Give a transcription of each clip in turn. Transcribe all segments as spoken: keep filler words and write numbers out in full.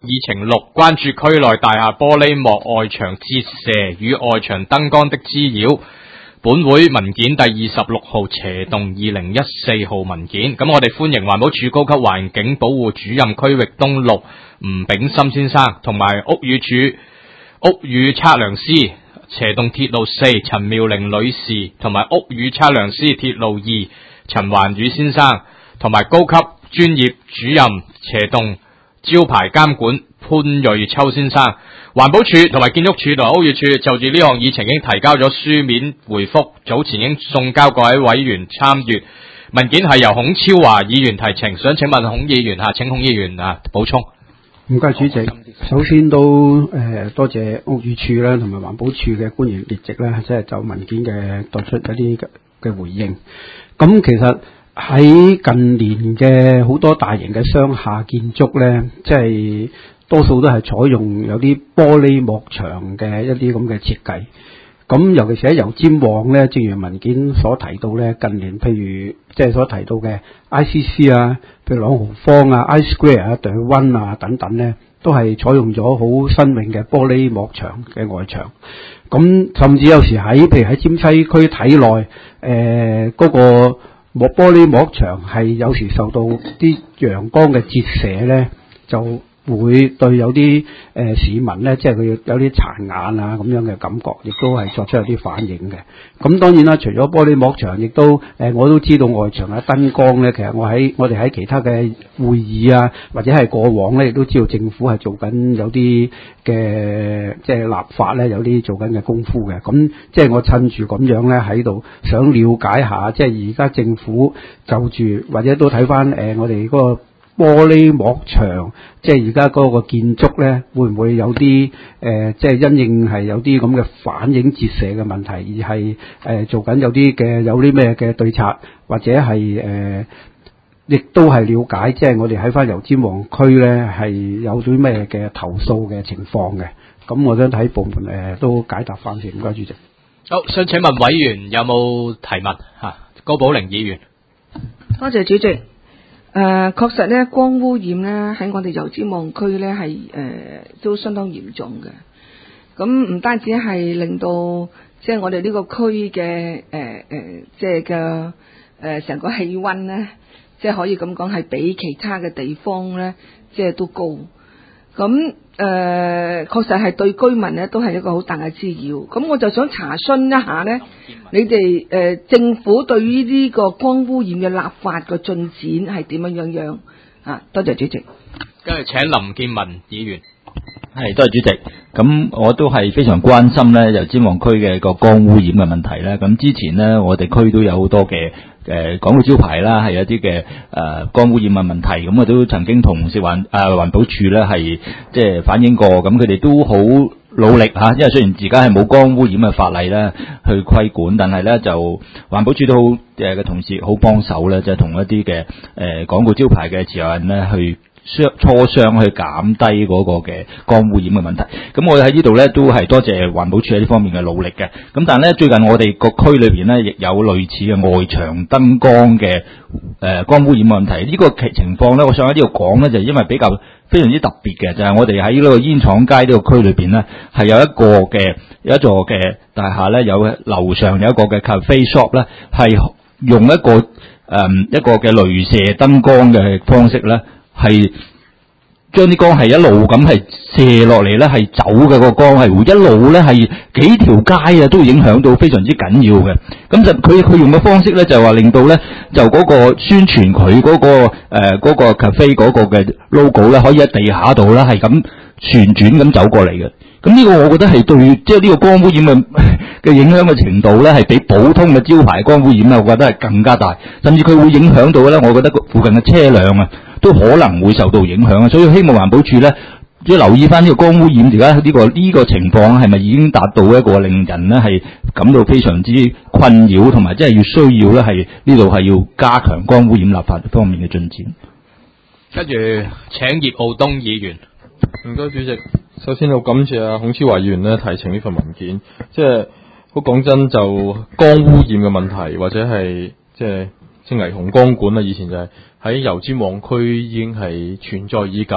議程六，關注區內大廈玻璃幕外牆折射與外牆燈光的滋擾。本會文件第二十六號斜動二零一四號文件。咁我哋歡迎環保署高級環境保護主任區域東六吳炳森先生，同埋屋宇署屋宇測量師斜動鐵路四陳妙玲女士，同埋屋宇測量師鐵路二陳環宇先生，同埋高級專業主任斜動招牌監管潘瑞秋先生。環保署同埋建築署同埋屋宇署就住呢項議程已經提交咗書面回覆，早前已經送交各位委員參閱。文件係由孔超華議員提呈，想請問孔議員吓，請孔議員啊補充。 唔該主席，首先都誒、呃、多謝屋宇署啦，同埋環保署嘅官員列席啦，即係就文件嘅作出一啲嘅回應。咁其實喺近年嘅好多大型嘅商廈建築咧，即係多數都係採用有啲玻璃幕牆嘅一啲咁嘅設計。咁尤其是喺油尖旺咧，正如文件所提到咧，近年譬如即係所提到嘅 I C C 啊，譬如朗豪坊啊、I Square 啊、對溫啊等等咧，都係採用咗好新穎嘅玻璃幕牆嘅外牆。咁甚至有時喺譬如喺尖西區體內，誒、呃、嗰、那個幕玻璃幕牆係有時受到啲陽光嘅折射咧，就會對有啲誒、呃、市民咧，即係佢有啲殘眼啊咁樣嘅感覺，亦都係作出有啲反應嘅。咁當然啦，除咗玻璃幕牆，亦都誒、呃、我都知道外牆嘅燈光咧，其實我喺我哋喺其他嘅會議啊，或者係過往咧，亦都知道政府係做緊有啲嘅即係立法咧，有啲做緊嘅功夫嘅。咁即係我趁住咁樣咧喺度想了解下，即係而家政府就住或者都睇翻誒我哋嗰個玻璃幕牆，即係而家嗰個建築咧，會唔會有啲誒、呃，即係因應係有啲咁嘅反映折射嘅問題，而係誒、呃、做緊有啲嘅有啲咩嘅對策，或者係誒，亦、呃、都係了解，即係我哋喺翻油尖旺區咧係有啲咩嘅投訴嘅情況嘅。咁我想睇部門誒、呃、都解答翻先，唔該主席。 好，想請問委員有冇提問吓？高寶玲議員， 多謝主席。誒、呃，確實咧，光污染咧喺我哋油尖旺區咧係誒都相當嚴重嘅。咁唔單止係令到即係我哋呢個區嘅誒誒，即係嘅誒成個氣溫咧，即係可以咁講係比其他嘅地方咧，即係都高。咁誒、呃，確實係對居民咧都係一個好大嘅滋擾。咁我就想查詢一下咧，你哋誒、呃、政府對於呢個光污染嘅立法嘅進展係點樣樣樣啊？多謝主席。 跟住請林建文議員。 係，多謝主席。咁我都係非常關心咧油尖旺區嘅個光污染嘅問題咧。咁之前咧，我哋區都有好多嘅誒廣告招牌啦，係有啲嘅誒光污染嘅問題。咁我都曾經同食環誒環保署咧係即係反映過，咁佢哋都好努力嚇。因為雖然而家係冇光污染嘅法例咧去規管，但係咧就環保署都好誒嘅同事好幫手咧，就係同一啲嘅誒廣告招牌嘅持有人咧去商磋商去減低嗰個嘅光污染嘅問題。咁我哋喺呢度咧都係多謝環保署喺呢方面嘅努力嘅。咁但係咧最近我哋個區裏邊咧亦有類似嘅外牆燈光嘅誒、呃、光污染問題。呢、這個情況咧，我想喺呢度講咧，就因為比較非常之特別嘅，就係、是、我哋喺呢個煙廠街呢個區裏邊咧，係有一個嘅有一座嘅大廈咧，有樓上有一個嘅 cafe shop 咧，係用一個誒、呃、一個嘅鐳射燈光嘅方式咧。係將啲光係一路咁係射落嚟咧，係走嘅個光係會一路咧係幾條街啊，都會影響到非常之緊要嘅。咁就佢佢用嘅方式咧，就話令到咧就嗰個宣傳佢嗰、嗰個誒嗰、呃嗰個 cafe 嗰個嘅 logo 咧，可以喺地下度咧係咁旋轉咁走過嚟嘅。咁呢個我覺得係對即係呢個光污染嘅嘅影響嘅程度咧，係比普通嘅招牌光污染啊，我覺得係更加大，甚至佢會影響到咧，我覺得附近嘅車輛啊。都可能會受到影響啊，所以希望環保署咧，要留意翻呢個光污染而家呢個呢、這個情況係咪已經達到一個令人咧係感到非常之困擾，同埋即係要需要咧係呢度係要加強光污染立法方面嘅進展。 跟住請葉傲東議員。 唔該主席，首先好感謝啊孔超華議員咧提呈呢份文件，即係好講真就光污染嘅問題或者係即係即係霓虹光管啊，以前就係、是。喺油尖旺區已經係存在已久，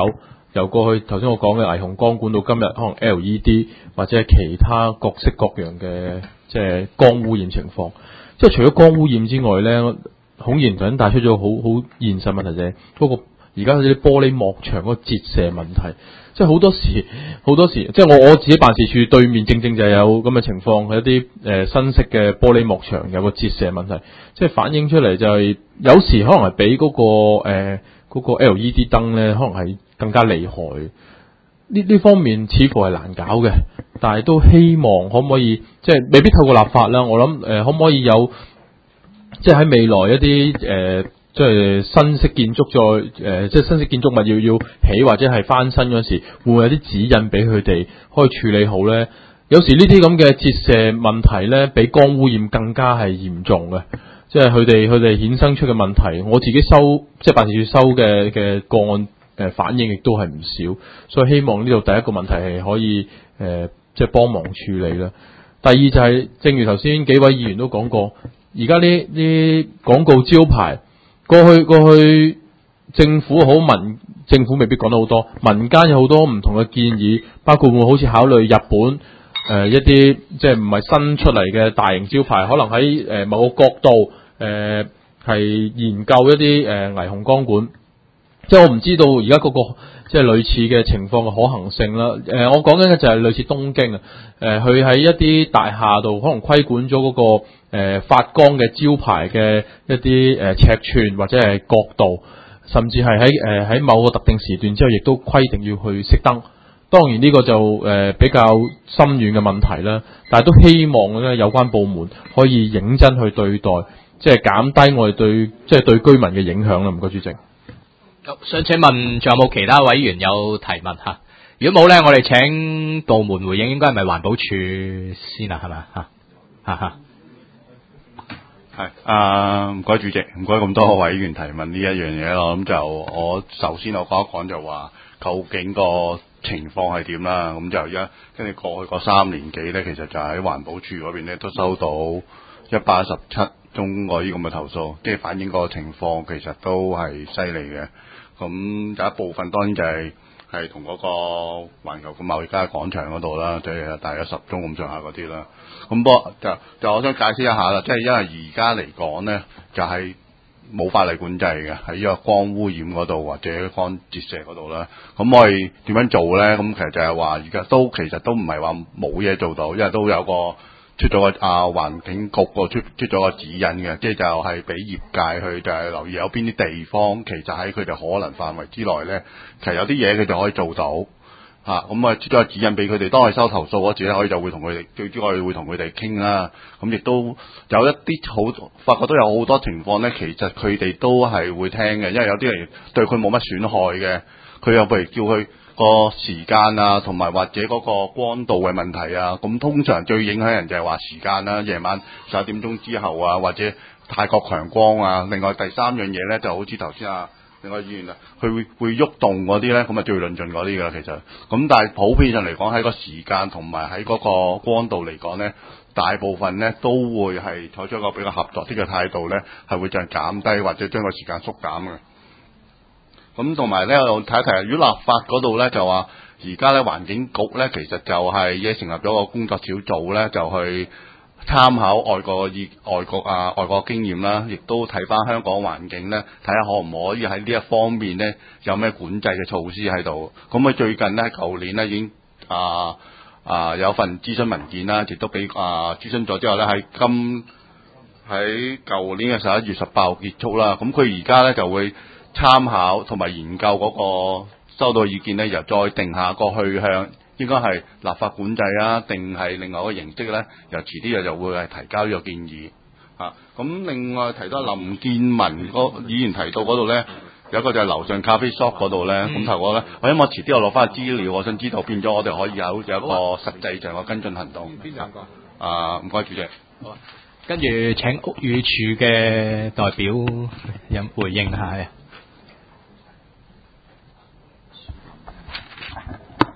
由過去頭先我講嘅霓虹光管到今日可能 L E D 或者係其他各式各樣嘅即係光污染情況。即係除咗光污染之外咧，孔賢頭先帶出咗好好現實問題就係嗰個而家啲玻璃幕牆嗰個折射問題。即係好多時好多時，即係我我自己辦事處對面正正就有咁嘅情況，係一啲誒、呃、新式嘅玻璃幕牆有個折射問題，即係反映出嚟就係、是、有時可能係比嗰、那個誒嗰、呃那個 L E D 燈咧，可能係更加厲害。呢呢方面似乎係難搞嘅，但係都希望可唔可以即係未必透過立法啦。我諗誒、呃、可唔可以有即係喺未來一啲誒。呃即係新式建築再誒、呃，即係新式建築物要要起或者係翻新嗰時，會唔會有啲指引俾佢哋可以處理好咧？有時呢啲咁嘅折射問題咧，比光污染更加係嚴重嘅。即係佢哋佢哋衍生出嘅問題，我自己收即係辦事處收嘅嘅個案誒、呃、反應亦都係唔少，所以希望呢度第一個問題係可以誒、呃、即係幫忙處理啦。第二就係、是、正如頭先幾位議員都講過，而家呢啲廣告招牌。過去過去政府好民政府未必講得好多，民間有好多唔同嘅建議，包括會好似考慮日本誒、呃、一啲即係唔係新出嚟嘅大型招牌，可能喺誒、呃、某個角度誒係、呃、研究一啲誒、呃、霓虹光管。即係我唔知道而家嗰個即係類似嘅情況嘅可行性啦。誒、呃，我講緊嘅就係類似東京啊，誒佢喺一啲大廈度可能規管咗嗰、嗰個。誒、呃、發光嘅招牌嘅一啲誒、呃、尺寸或者係角度，甚至係喺誒喺某個特定時段之後，亦都規定要去熄燈。當然呢個就誒、呃、比較深遠嘅問題啦，但係都希望咧有關部門可以認真去對待，即係減低我哋對即係對居民嘅影響啦。唔該，主席。 好，想請問仲有冇其他委員有提問嚇？如果冇咧，我哋請部門回應，應該係咪環保署先啊？係咪嚇嚇嚇？ 係啊，唔該主席，唔該咁多委員提問呢一樣嘢咯。咁就我首先我講一講就話，究竟個情況係點啦？咁就而家跟住過去嗰三年幾咧，其實就喺環保署嗰邊咧都收到一百一十七宗個呢咁嘅投訴，即係反映個情況其實都係犀利嘅。咁有一部分當然就係、是。係同嗰個環球嘅貿易街廣場嗰度啦，即係大約十宗咁上下嗰啲啦。咁不過就就我想解釋一下啦，即係因為而家嚟講咧，就係、是、冇法例管制嘅喺呢個光污染嗰度或者光折射嗰度啦。咁我哋點樣做咧？咁其實就係話而家都其實都唔係話冇嘢做到，因為都有個。出咗個啊環境局個出出咗個指引嘅，即係就係俾業界去就係留意有邊啲地方，其實喺佢哋可能範圍之內咧，其實有啲嘢佢就可以做到嚇。咁啊出咗個指引俾佢哋，當佢收投訴嗰時咧，我哋就會同佢哋，最主要我哋會同佢哋傾啦。咁亦都有一啲好發覺都有好多情況咧，其實佢哋都係會聽嘅，因為有啲人對佢冇乜損害嘅，佢又譬如叫佢。個時間啊，同埋或者嗰個光度嘅問題啊，咁通常最影響人就係話時間啦，夜晚十一點鐘之後啊，或者太過強光啊。另外第三樣嘢咧，就好似頭先啊，另外議員啊，佢會會喐動嗰啲咧，咁啊最論盡嗰啲噶，其實咁但係普遍上嚟講，喺個時間同埋喺嗰個光度嚟講咧，大部分咧都會係採取一個比較合作啲嘅態度咧，係會將減低或者將個時間縮減嘅。咁同埋咧，我睇一睇，如果立法嗰度咧就話，而家咧環境局咧其實就係已經成立咗個工作小組咧，就去參考外國意外國啊外國經驗啦，亦都睇翻香港環境咧，睇下可唔可以喺呢一方面咧有咩管制嘅措施喺度。咁佢最近咧，舊年咧已經啊啊有份諮詢文件啦，亦都俾啊諮詢咗之後咧，喺今喺舊年嘅十一月十八號結束啦。咁佢而家咧就會參考同埋研究嗰個收到意見咧，又再定下個去向，應該係立法管制啊，定係另外一個形式咧？又遲啲又就會係提交呢個建議嚇。咁、啊、另外提到林建文個議員提到嗰度咧，有一個就係樓上咖啡 shop 嗰度咧，咁頭嗰咧，我希望遲啲我攞翻個資料，我想知道變咗我哋可以有有一個實際上嘅跟進行動。邊兩個？啊，唔該主席。 好，跟住請屋宇署嘅代表有回應下嘅。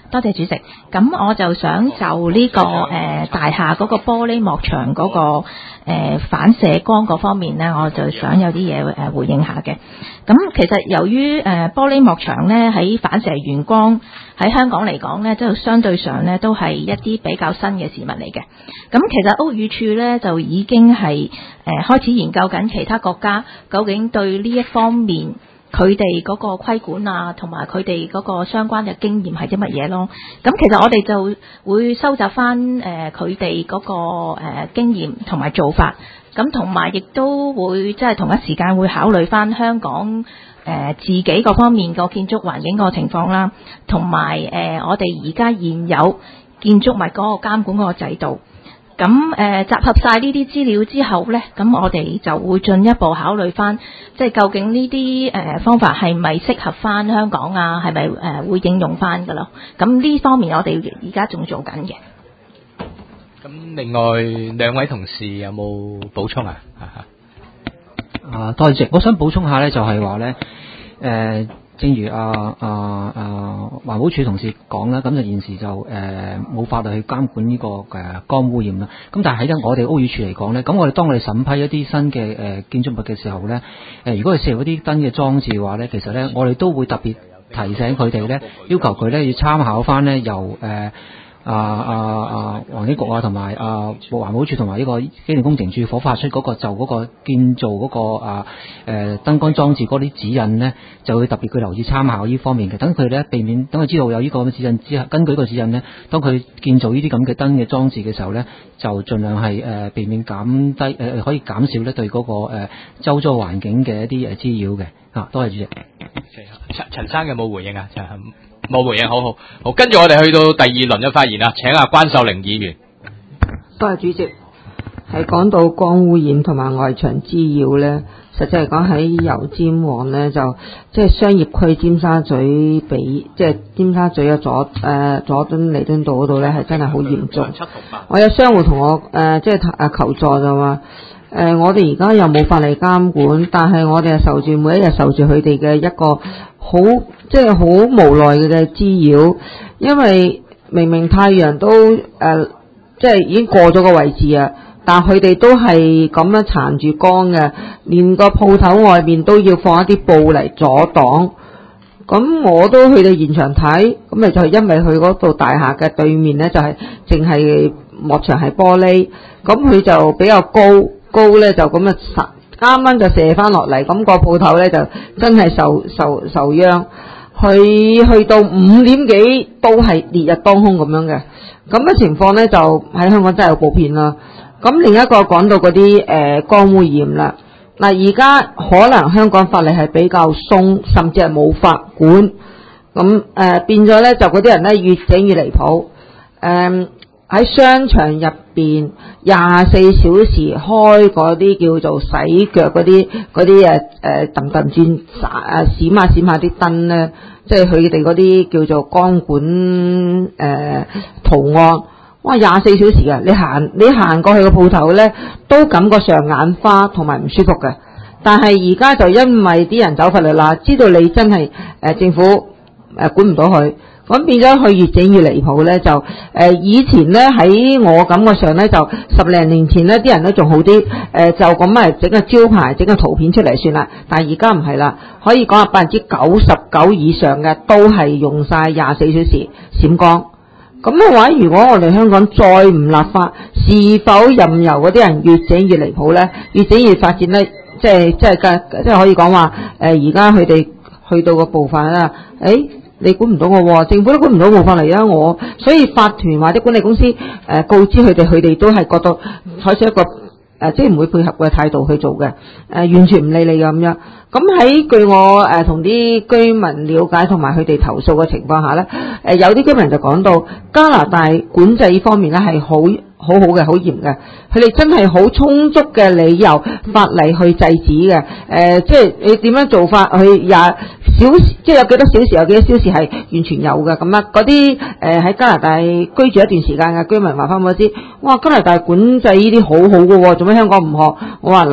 多謝主席。咁我就想就呢、這個誒、呃、大廈嗰個玻璃幕牆嗰、那個誒、呃、反射光嗰方面呢，我就想有啲嘢誒回應下嘅。咁其實由於誒、呃、玻璃幕牆呢喺反射完光喺香港嚟講呢，即係相對上呢都係一啲比較新嘅事物嚟嘅。咁其實屋宇署呢就已經係誒、呃、開始研究緊其他國家究竟對呢一方面佢哋嗰個規管啊，同埋佢哋嗰個相關嘅經驗係啲乜嘢咯？咁其實我哋就會收集翻誒佢哋嗰個誒、呃、經驗同埋做法，咁同埋亦都會即係同一時間會考慮翻香港誒、呃、自己嗰方面個建築環境個情況啦，同埋誒我哋而家現有建築物嗰個監管嗰個制度。咁誒、呃、集合晒呢啲資料之後呢，咁我哋就會進一步考慮翻，即係究竟呢啲誒方法係咪適合翻香港啊？係咪誒會應用翻㗎咯？咁呢方面我哋而家仲做緊嘅。 咁另外兩位同事有冇補充啊？ 啊，多謝。我想補充下呢，就係話呢。誒、呃。正如啊啊啊環保署同事講啦，咁就現時就誒冇、呃、法律去監管呢、這個誒、呃、光污染啦。咁但係喺我哋屋宇署嚟講咧，咁我哋當我哋審批一啲新嘅誒、呃、建築物嘅時候咧，誒、呃、如果係涉及一啲燈嘅裝置嘅話咧，其實咧我哋都會特別提醒佢哋咧，要求佢咧要參考翻咧由誒。呃啊啊啊！環境局啊，同埋啊環保署同埋呢個機電工程署所發出嗰個就嗰個建造嗰、那個啊誒燈光裝置嗰啲指引呢，就會特別佢留意參考呢方面嘅，等佢咧避免，等佢知道有呢個咁嘅指引之後，根據呢個指引呢，當佢建造呢啲咁嘅燈嘅裝置嘅時候呢，就盡量係誒、呃、避免減低誒、呃、可以減少咧對嗰、那個誒、呃、周遭環境嘅一啲誒滋擾嘅啊。多謝主席。 陳陳生有冇回應啊？就係冇回應，好好好。跟住我哋去到第二輪嘅發言啦，請阿關秀玲議員。 多謝主席。係講到光污染同埋外牆滋擾咧，實際嚟講喺油尖旺咧就即係商業區尖沙咀比即係尖沙咀嘅佐誒佐敦彌敦道嗰度咧係真係好嚴重。我有商戶同我誒、呃、即係誒求助就話誒、呃、我哋而家又冇法例監管，但係我哋係受住每一日受住佢哋嘅一個好即係好無奈嘅滋擾，因為明明太陽都誒、呃、即係已經過咗個位置啊。但佢哋都係咁樣撐住光嘅，連個鋪頭外面都要放一啲布嚟阻擋。咁我都去到現場睇，咁咪就係因為佢嗰度大廈嘅對面呢，就係淨係幕牆係玻璃，咁佢就比較高，高呢就咁啊啱啱就射翻落嚟，咁、個鋪頭呢，就真係受受受殃。佢去到五點幾都係烈日當空咁樣嘅，咁嘅情況呢，就喺香港真係有普遍啦。咁另一個講到嗰啲誒光污染啦，嗱而家可能香港法例係比較鬆，甚至係冇法管，咁誒、呃、變咗咧就嗰啲人咧越整越離譜，誒、呃、喺商場入邊廿四小時開嗰啲叫做洗腳嗰啲嗰啲誒誒揼揼轉誒閃下閃下啲燈咧，即係佢哋嗰啲叫做光管誒、呃、圖案。哇！廿四小時啊，你行你行過去個鋪頭咧，都感覺上眼花同埋唔舒服嘅。但係而家就因為啲人走法律啦，知道你真係誒、呃、政府誒、呃、管唔到佢，咁變咗佢越整越離譜咧。就誒、呃、以前咧喺我感覺上咧，就十零年前咧啲人都仲好啲，誒、呃、就咁啊整個招牌整個圖片出嚟算啦。但係而家唔係啦，可以講係百分之九十九以上嘅都係用晒廿四小時閃光。咁嘅話，如果我哋香港再唔立法，是否任由嗰啲人越整越離譜咧？越整越發展咧，即係即係即係可以講話誒，而家佢哋去到個部分啦，誒、欸、你管唔到我，政府都管唔到冇法例啊！我所以法團或者管理公司誒、呃、告知佢哋，佢哋都係覺得採取一個誒、呃、即係唔會配合嘅態度去做嘅，誒、呃、完全唔理你嘅咁樣。咁喺據我誒同啲居民了解同埋佢哋投訴嘅情況下咧，誒、呃、有啲居民就講到加拿大管制呢方面咧係好好好嘅，好嚴嘅，佢哋真係好充足嘅理由法例去制止嘅，誒、呃、即係你點樣做法去廿小時，即係有幾多小時有幾多小時係完全有嘅咁啊！嗰啲誒喺加拿大居住一段時間嘅居民話翻我知，哇！加拿大管制呢啲好好嘅喎，做咩香港唔學？我話嗱。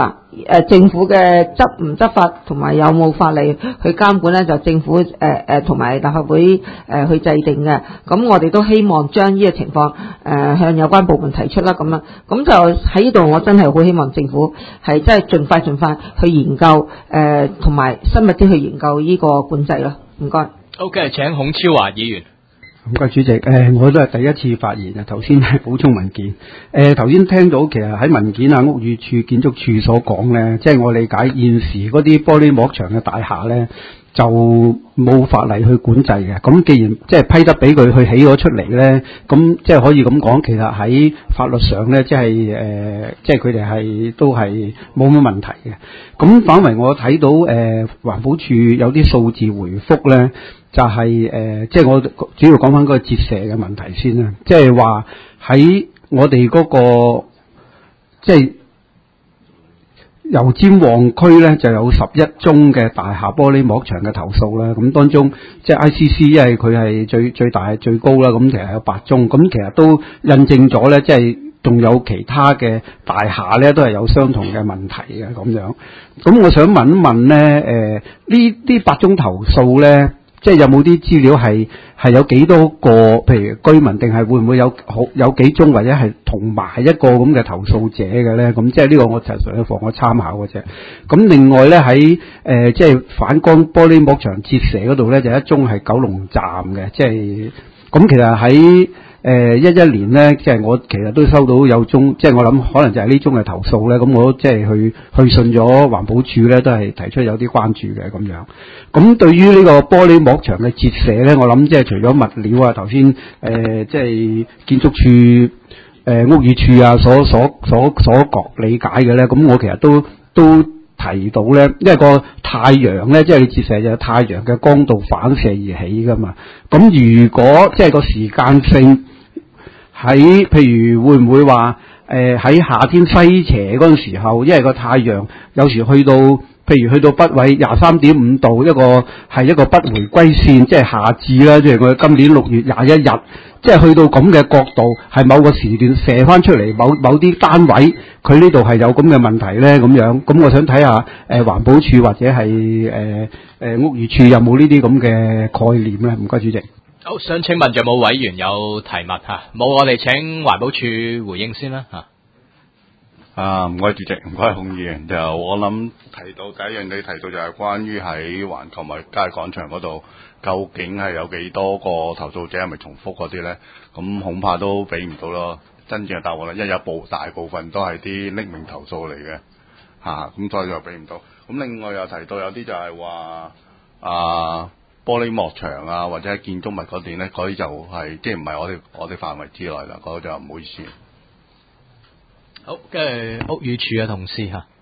誒、呃、政府嘅執唔執法同埋有冇法例去監管咧，就政府誒誒同埋立法會誒、呃、去制定嘅。咁我哋都希望將呢個情況誒、呃、向有關部門提出啦。咁啊，咁就喺呢度，我真係好希望政府係真係盡快盡快去研究誒同埋深入啲去研究呢個管制咯。唔該。 OK， 請孔超華議員。 唔該主席，誒、呃、我都係第一次發言啊！頭先係補充文件，誒頭先聽到其實喺文件啊、屋宇署、建築署所講咧，即係我理解現時嗰啲玻璃幕牆嘅大廈咧，就冇法例去管制嘅。咁既然即係批得俾佢去起咗出嚟咧，咁即係可以咁講，其實喺法律上咧，即係誒，即係佢哋係都係冇乜問題嘅。咁反為我睇到誒、呃、環保署有啲數字回覆咧。就係、是、誒、呃，即係我主要講翻嗰個折射嘅問題先啦。即係話喺我哋嗰、那個即係油尖旺區咧，就有十一宗嘅大廈玻璃幕牆嘅投訴啦。咁當中即係 I C C， 因為佢係最最大最高啦，咁其實有八宗。咁其實都印證咗咧，即係仲有其他嘅大廈咧，都係有相同嘅問題嘅咁樣。咁我想問一問咧，誒、呃、呢啲八宗投訴咧？即係有冇啲資料係係有幾多個，譬如居民，定係會唔會有好有幾宗，或者係同埋一個咁嘅投訴者嘅咧？咁即係呢個我就純粹放個參考嘅啫。咁另外咧喺誒即係反光玻璃幕牆折射嗰度咧，就一宗係九龍站嘅，即係咁其實喺誒一一年咧，即係我其實都收到有宗，即係我諗可能就係呢宗嘅投訴咧。咁我即係去去信咗環保署咧，都係提出有啲關注嘅咁樣。咁對於呢個玻璃幕牆嘅折射咧，我諗即係除咗物料啊，頭先誒即係建築署、誒屋宇署啊所所所所講理解嘅咧，咁我其實都都提到咧，因為個太陽咧，即係你折射就係太陽嘅光度反射而起噶嘛。咁如果即係個時間性喺，譬如會唔會話誒喺夏天西斜嗰陣時候，因為個太陽有時去到。譬如去到北緯廿三點五度，一個係一個北回歸線，即係夏至啦，即係我今年六月廿一日，即係去到咁嘅角度，係某個時段射翻出嚟，某某啲單位，佢呢度係有咁嘅問題咧，咁樣，咁我想睇下誒、呃、環保署或者係誒誒屋宇署有冇呢啲咁嘅概念咧？唔該，主席。 好，想請問有冇委員有提問嚇？冇，我哋請環保署回應先啦嚇。 啊，唔該主席，唔該孔議員。就我諗提到第一樣，你提到就係關於喺環球咪街廣場嗰度，究竟係有幾多個投訴者係咪重複嗰啲咧？咁恐怕都俾唔到咯。真正嘅答案咧，因為有部大部分都係啲匿名投訴嚟嘅，嚇、啊，咁所以就俾唔到。咁另外又提到有啲就係話啊玻璃幕牆啊，或者係建築物嗰啲咧，嗰啲就係、是、即係唔係我哋我哋範圍之內啦，嗰、那個就唔好意思。 好，跟住屋宇署嘅同事嚇。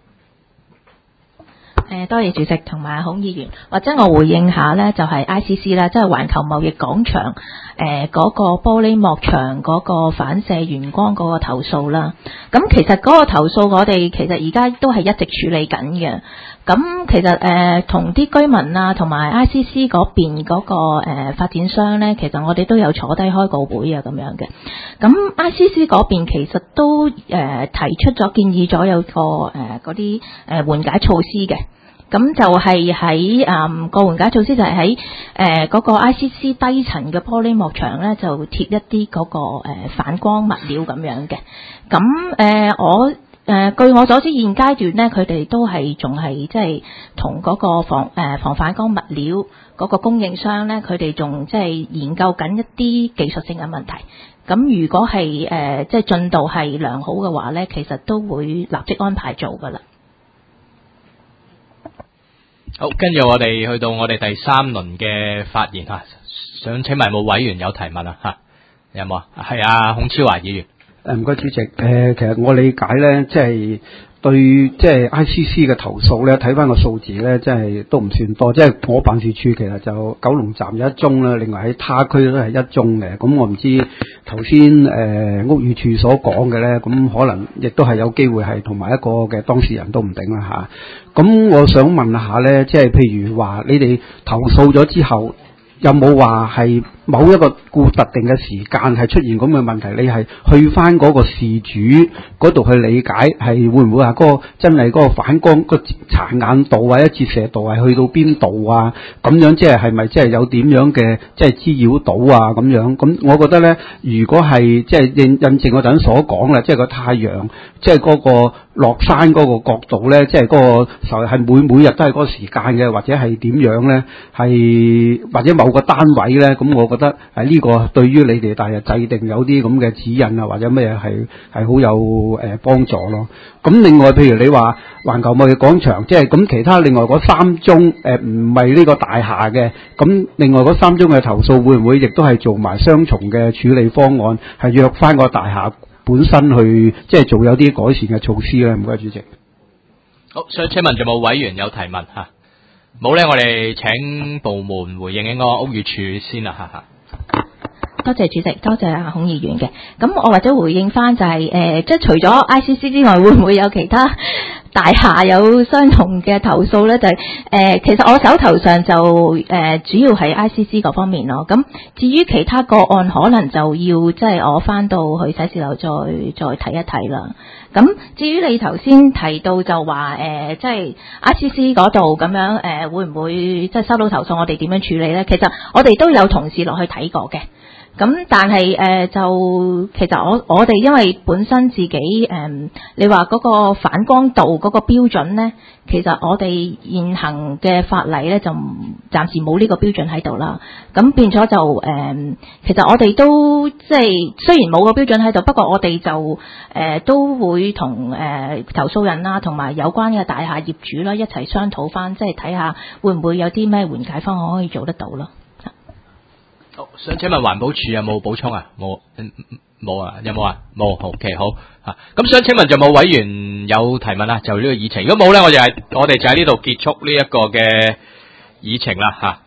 誒，多謝主席同埋孔議員，或者我回應下呢，就係、是、I C C 啦，即係環球貿易廣場誒嗰、呃那個玻璃幕牆嗰個反射陽光嗰個投訴啦。咁其實嗰個投訴我哋其實而家都係一直處理緊嘅。咁其實誒同啲居民啊，同埋 I C C 嗰邊嗰、那個誒、呃、發展商呢，其實我哋都有坐低開個會啊咁樣嘅。咁 I C C 嗰邊其實都誒、呃、提出咗建議咗有個誒嗰啲誒緩解措施嘅。咁就係喺誒個緩解措施就係喺誒嗰個 I C C 低層嘅玻璃幕牆咧，就貼一啲嗰、那個、呃、反光物料咁樣嘅。咁誒、呃、我誒、呃、據我所知，現階段咧佢哋都係仲係即係同嗰個防誒、呃、防反光物料嗰個供應商咧，佢哋仲即係研究緊一啲技術性嘅問題。咁如果係誒即係進度係良好嘅話咧，其實都會立即安排做㗎啦。 好，跟住我哋去到我哋第三輪嘅發言嚇，想請問有冇委員有提問啊嚇？有冇啊？係啊，孔超華議員。 誒唔該主席，誒、呃、其實我理解咧，即係對即係 I C C 嘅投訴咧，睇翻個數字咧，即係都唔算多。即係我辦事處其實就九龍站有一宗啦，另外喺他區都係一宗嘅。咁我唔知頭先誒屋宇署所講嘅咧，咁可能亦都係有機會係同埋一個嘅當事人都唔定啦嚇。咁我想問下咧，即係譬如話你哋投訴咗之後，有冇話係某一個固特定嘅時間係出現咁嘅問題，你係去翻嗰個事主嗰度去理解，係會唔會話嗰個真係嗰個反光個殘眼度或者折射度係去到邊度啊？咁樣即係係咪即係有點樣嘅即係滋擾到啊？咁樣咁，我覺得咧，如果係即係印印證我陣所講啦，即係個太陽，即係嗰個落山嗰個角度咧，即係嗰個時候係每每日都係嗰個時間嘅，或者係點樣咧？係或者某個單位咧？咁我覺得係呢個對於你哋大日制定有啲咁嘅指引啊，或者咩係係好有誒幫助咯。咁另外，譬如你話環球貿易廣場，即係咁其他另外嗰三宗誒唔係呢個大廈嘅，咁另外嗰三宗嘅投訴會唔會亦都係做埋雙重嘅處理方案，係約翻個大廈本身去即係做有啲改善嘅措施咧？唔該，主席。 好，想請問仲冇委員有提問嚇？冇咧，我哋請部門回應應該屋宇署先啦，哈哈。 多謝主席，多謝阿孔議員嘅。咁我或者回應翻就係、是、誒、呃，即係除咗 I C C 之外，會唔會有其他大廈有相同嘅投訴咧？就係、是、誒、呃，其實我手頭上就誒、呃、主要係 I C C 嗰方面咯。咁至於其他個案，可能就要即係我翻到去寫字樓再再睇一睇啦。咁至於你頭先提到就話誒、呃，即係 I C C 嗰度咁樣誒、呃，會唔會即係收到投訴，我哋點樣處理咧？其實我哋都有同事落去睇過嘅。咁但係誒、呃、就其實我我哋因為本身自己誒、呃，你話嗰個反光度嗰個標準咧，其實我哋現行嘅法例咧就暫時冇呢個標準喺度啦。咁變咗就誒、呃，其實我哋都即係雖然冇個標準喺度，不過我哋就誒、呃、都會同誒、呃、投訴人啦，同埋有關嘅大廈業主啦一齊商討翻，即係睇下會唔會有啲咩緩解方案可以做得到咯。 好，想請問環保署有冇補充啊？冇，冇啊？有冇啊？冇。OK，好啊。咁想請問就冇委員有提問啊？就呢個議程，如果冇咧，我就係我哋就喺呢度結束呢一個嘅議程啦，吓。